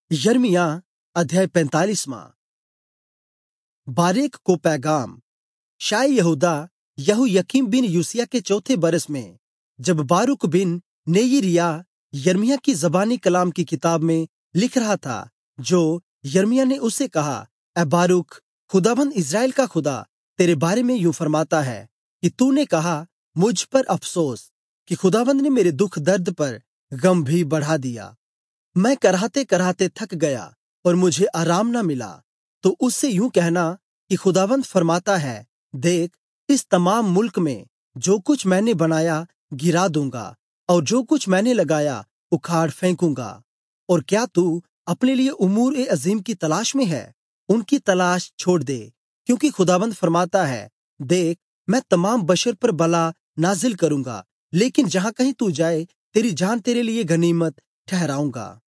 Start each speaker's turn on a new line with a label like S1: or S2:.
S1: यिर्मयाह अध्याय 45। बारेक को पैगाम। शाय यहूदा यहोयाकीम बिन योसिय्याह के चौथे बरस में, जब बारूक बिन नेय्यर्याह यिर्मयाह की जबानी कलाम की किताब में लिख रहा था, जो यिर्मयाह ने उससे कहा, ए बारूक, खुदावंद इस्राएल का खुदा तेरे बारे में यूं फरमाता है कि तूने कहा, मुझ पर अफसोस कि खुदावंद ने मेरे दुख दर्द पर गम भी बढ़ा दिया। मैं कराहते-कराहते थक गया और मुझे आराम न मिला। तो उससे यूं कहना कि खुदावंद फरमाता है, देख, इस तमाम मुल्क में जो कुछ मैंने बनाया गिरा दूंगा और जो कुछ मैंने लगाया उखाड़ फेंकूंगा। और क्या तू अपने लिए उमूर ए अजीम की तलाश में है? उनकी तलाश छोड़ दे, क्योंकि खुदावंद फरमाता है, देख, मैं तमाम बशर पर बला नाजिल करूंगा, लेकिन जहां कहीं तू जाए तेरी जान तेरे लिए गनीमत ठहराऊंगा।